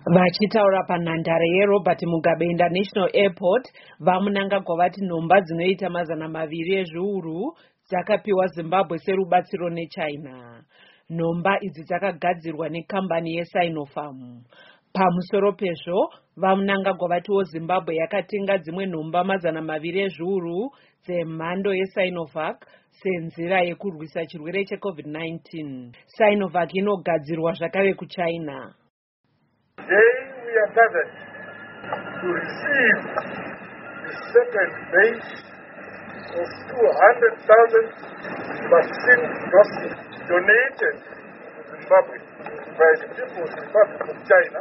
Vachitaura panhandare yeRobert Mugabe International Airport, vaMunangagwa vati nhomba dzinoita 200 ezviuru dzakapiwa Zimbabwe serubatsiro neChina. Nhomba idzi dzakagadzirwa nekambani yeSinopharm. Pamusoro pezvo, vaMunangagwa vatiwo Zimbabwe yakatenga dzimwe nhomba 200 ezviuru dzemhando yeSinovac senzira yekurwisa chirwere cheCovid-19. Sinovac inogadzirwa zvakare kuChina. Today we are gathered to receive the second batch of 200,000 vaccine doses donated to Zimbabwe by the People's Republic of China.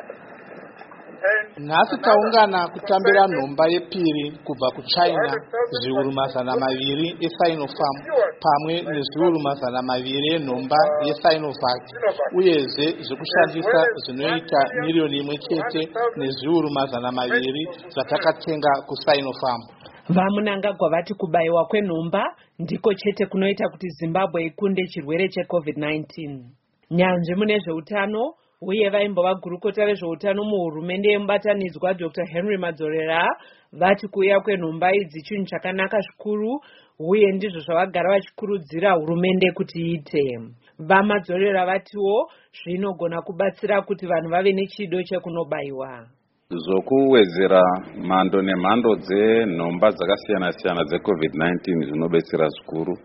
Nhasi taungana kutambira nhomba yepiri kubva kuChina zviuru 200 eSinopharm pamwe nezviuru 200 enhomba yeSinovac uyezve zvekushandisa zvinoita 1,000,000 chete nezviuru 200 zvatakatenga kuSinopharm. VaMunangagwa vati kubayiwa kwenhomba ndiko chete kunoita kuti Zimbabwe ikunde chirwere cheCovid-19. Nyanzvi mune zveutano uye vaimbova gurukota rezveutano muhurumende yemubatanidzwa Dr. Henry Madzorera vati kuuya kwenhomba idzi chinhu chakanaka zvikuru uye ndizvo zvavagara vachikurudzira hurumende kuti iite. VaMadzorera vatiwo zvinogona kubatsira kuti vanhu vave nechido chekunobayiwa. Zvokuwedzera mhando nemhando dzenhomba dzakasiyana-siyana dzeCovid-19 zvinobetsera zvikuru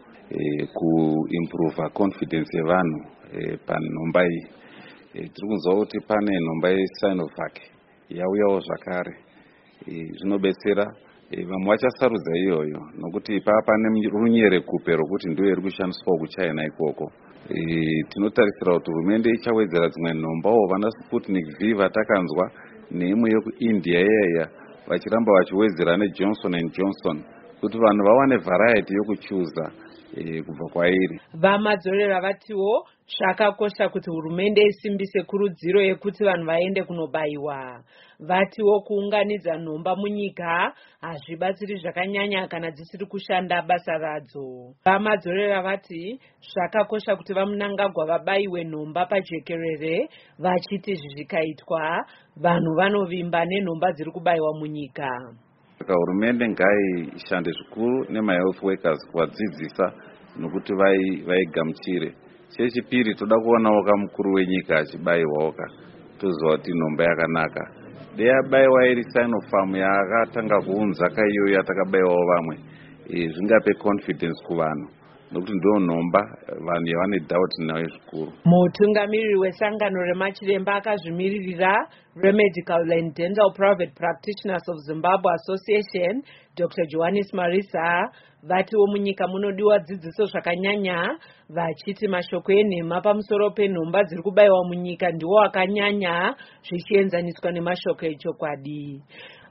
kuimprova confidence yevanhu panhomba iyi. Tiri kunzwa kuti pane nhomba yeSinovac yauyawo zvakare, zvinobetsera vamwe vachasarudza iyoyo nokuti pane runyerekupe rokuti ndiyo iri kushandiswa kuChina ikoko. Tinotarisira kuti hurumende ichawedzera dzimwe nhombawo vana Sputnik V vatakanzwa neimwe yokuIndia iyaya vachiramba vachiwedzera neJohnson & Johnson kuti vanhu vawane variety yokuchuza kubva kwairi. VaMadzorera vatiwo zvakakosha kuti hurumende isimbise kurudziro yekuti vanhu vaende kunobayiwa. Vatiwo kuunganidza nhomba munyika hazvibatsiri zvakanyanya kana dzisiri kushanda basa radzo. VaMadzorera vati zvakakosha kuti vaMunangagwa vabayiwe nhomba pajekerere vachiti zvikaitwa vanhu vanovimba nenhomba dziri kubayiwa munyika. Hurumende ngaishande zvikuru nemahealth workers kuvadzidzisa nokuti vaigamuchire. Chechipiri toda kuonawo kamukuru wenyika achibayiwawo toziva kuti nhomba yakanaka. Dei abayiwa iri Sinopharm yakatanga kuunza kaiyoyo yatakabayiwawo vamwe, zvingape confidence kuvanhu nokuti ndiyo nhomba vanhu yavane doubt nayo zvikuru. Mutungamiriri wesangano remachiremba akazvimiririra Remedical and Dental Private Practitioners of Zimbabwe Association, Dr. Johannes Marisa, vatiwo munyika munodiwa dzidziso zvakanyanya, vachiti mashoko enhema pamusoro penhomba dziri kubayiwa munyika ndiwo akanyanya zvichienzaniswa nemashoko echokwadi.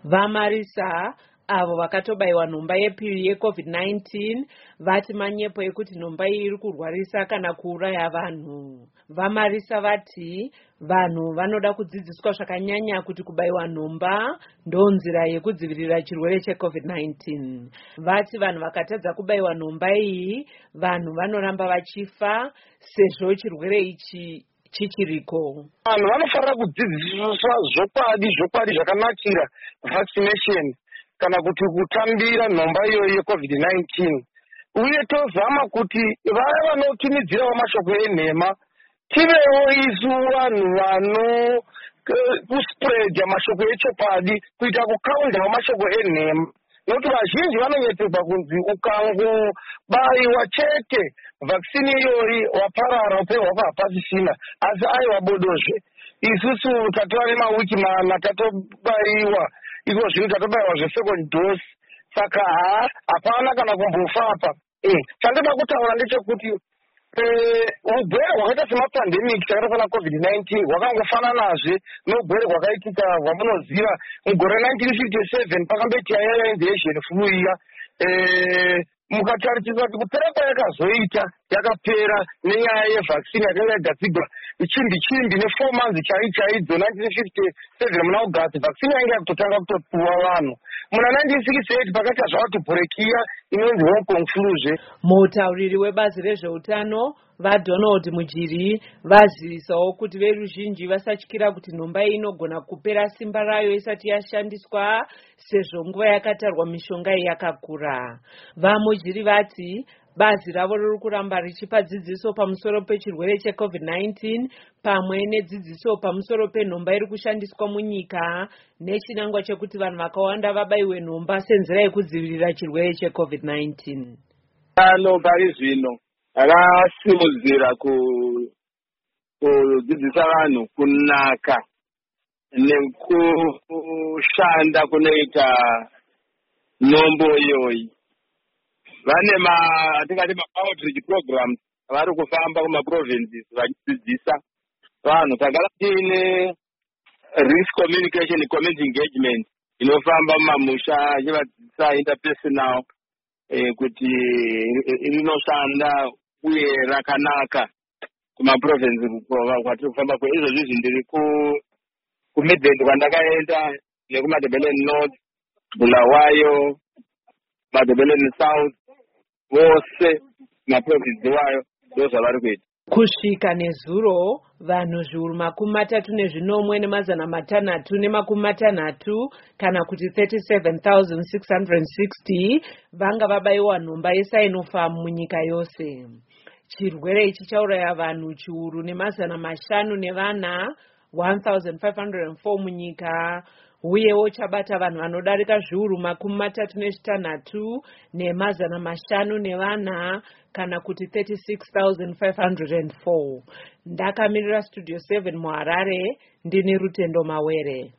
VaMarisa avo vakatobayiwa nhomba yepiri yeCovid-19 vati manyepo ekuti nhomba iyi iri kurwarisa kana kuuraya vanhu. VaMarisa vati vanhu vanoda kudzidziswa zvakanyanya kuti kubayiwa nhomba ndonzira yekudzivirira chirwere cheCovid-19. Vati vanhu vakatadza kubayiwa nhomba iyi vanhu vanoramba vachifa sezvo chirwere ichi chichiriko. Vanhu vanofanira kudzidziswa zvokwadi zvakanakira vaccination kana kuti kutambira nhomba iyoyo yeCovid-19 uye tozama kuti vaya vanotimidzirawo mashoko enhema tivewo isu vanhu vano kuspreadya mashoko echokwadi kuita kukaundawo mashoko enhema nokuti vazhinji vanonyeterwa kunzi ukangobayiwa chete vaccine iyoyi waparara upenyu hwako hapasisina, asi aiwa bodozve. Isusu tatova nemawiki mana tatobayiwa iko zvino tatobayiwa zvesecond dose, saka hapana kana kumbofa apa. Chandoda kutaura ndechekuti ugwere hwakaita semapandemic chakaita COVID-19 hwakangofananazve neugwere hwakaitika hwamunoziva mugore 1957 pakamboitika yaya invasion flu iya. Mukatarisisa kuti kupera kwayakazoita yakapera nenyaya yevhaccine yakanga yagadzigwa chimbi ne4 months chaidzo 1957 muna August vaccine yange yakutotanga kutopuwa vanhu. Muna 1968 pakati zvavatuburekia inonzi Hong Kong flu. Mutauriri webazi rezveutano vaDonald Mujiri vazivisawo kuti veruzhinji vasatyira kuti nhomba inogona kupera simba rayo isati yashandiswa sezvo nguva yakatarwa mishonga yakakura. VaMujiri vati bazi ravo riri kuramba richipa dzidziso pamusoro pechirwere cheCovid-19 pamwe nedzidziso pamusoro penhomba iri kushandiswa munyika nechinangwa chekuti vanhu vakawanda vabaiwe nhomba senzira yekudzivirira chirwere cheCovid-19. Pari zvino rakasimudzira kudzidzisa vanhu kunaka nekushanda kunoita nhombo iyoyi. Vane atingati ma-outreach programs vari kufamba kuma-provinces vachidzidzisa vanhu. Tagara tiine risk communication community engagement inofamba mumamusha ichivadzidzisa interpersonal kuti rinoshanda uye rakanaka kuma-province kwatiri kufamba izvozvi ndiri kuMidland kwandakaenda nekuMatabeleland North, Bulawayo, Matabeleland South, vose maprovinsi wayo ndozvavari kuita. Kusvika nezuro vanhu zviuru 34,660 kana kuti 37,660 vanga vabaiwa nhomba yeSinopharm munyika yose. Chirwere ichi chauraya vanhu chiuru 500 1,504 munyika uyewo chabata vanhu vanodarika zviuru 36 504 kana kuti 36,504. Ndakamirira Studio 7 muHarare ndini Rutendo Mawere.